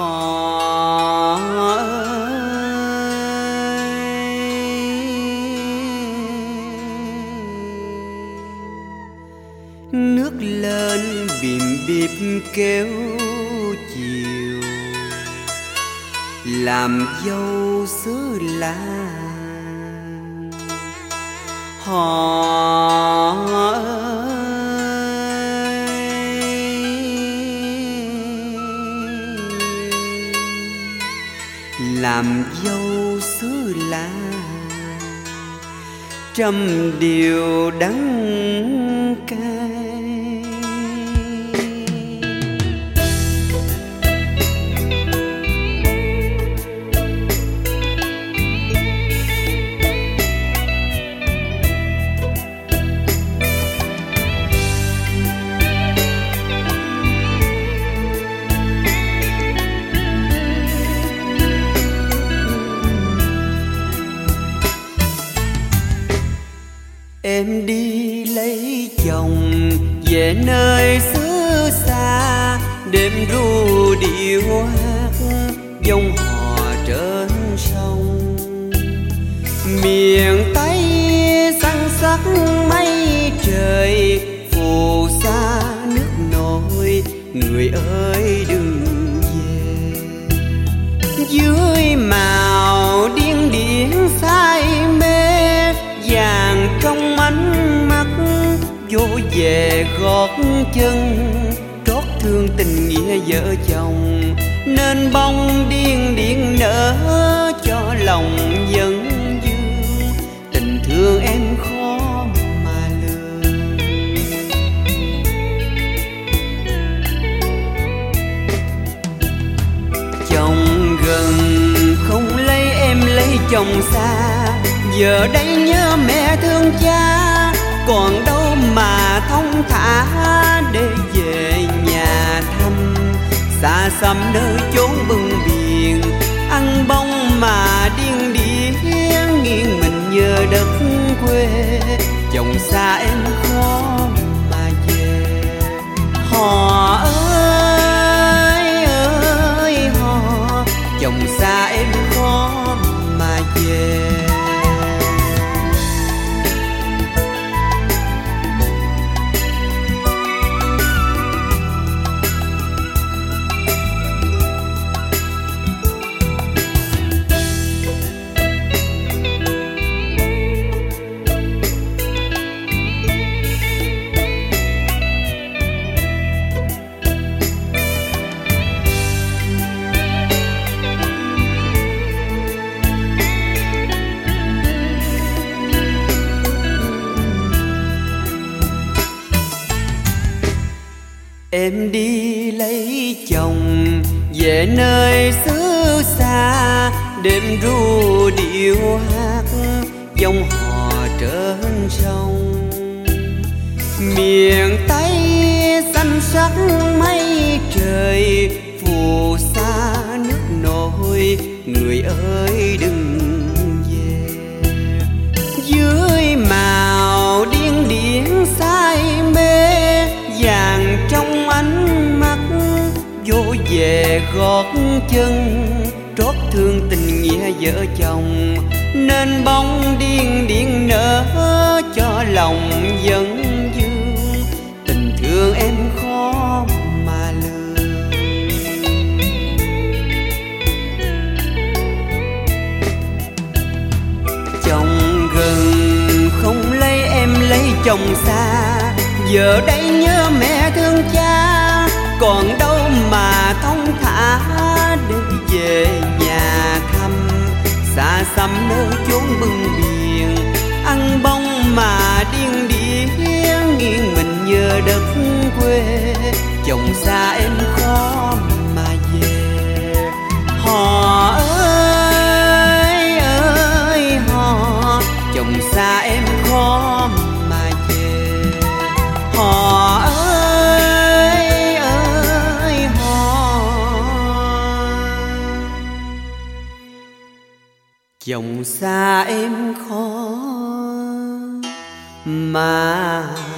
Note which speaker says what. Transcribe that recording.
Speaker 1: Họ nước lên bìm bịp kéo chiều, làm dâu xứ làng. Họ làm dâu xứ làng, trăm điều đắng cay. Em đi lấy chồng về nơi xứ xa, đêm ru điệu hát dòng hò trên sông. Miền Tây xanh sắc mây trời, phù sa nước nổi, người ơi đừng về. Dưới màu điên điển say mê, vàng trong ánh mắt vô về gót chân, trót thương tình nghĩa vợ chồng, nên bông điên điển nở cho lòng vẫn vương. Tình thương em khó mà lường, chồng gần không lấy em lấy chồng xa. Giờ đây nhớ mẹ thương cha, còn đâu mà thông thả để về nhà thăm. Xa xăm nơi chốn bưng biển, ăn bông mà điên điển, nghiêng mình nhờ đất quê. Chồng xa em khó mà về. Họ ơi ơi họ, chồng xa em khó mà về. Em đi lấy chồng về nơi xứ xa, đêm ru điệu hát dòng hò trên sông. Miền Tây xanh sắc mây trời, phù sa nước nổi, người ơi đừng về. Dưới màu điên điển say mê, vàng trong ánh mắt vô về gót chân, trót thương tình nghĩa vợ chồng, nên bông điên điển nở cho lòng vẫn vương. Tình thương em khó mà lường, chồng gần không lấy em lấy chồng xa. Giờ đây nhớ mẹ thương cha, còn đâu mà thông thả để về nhà thăm. Xa xăm nơi chốn bưng biển, ăn bông mà điên điển, nghiêng mình nhờ đất quê. Chồng xa em khó mà về. Họ ơi ơi họ, chồng xa em khó mà về. Họ ơi ơi họ, chồng xa em khó mà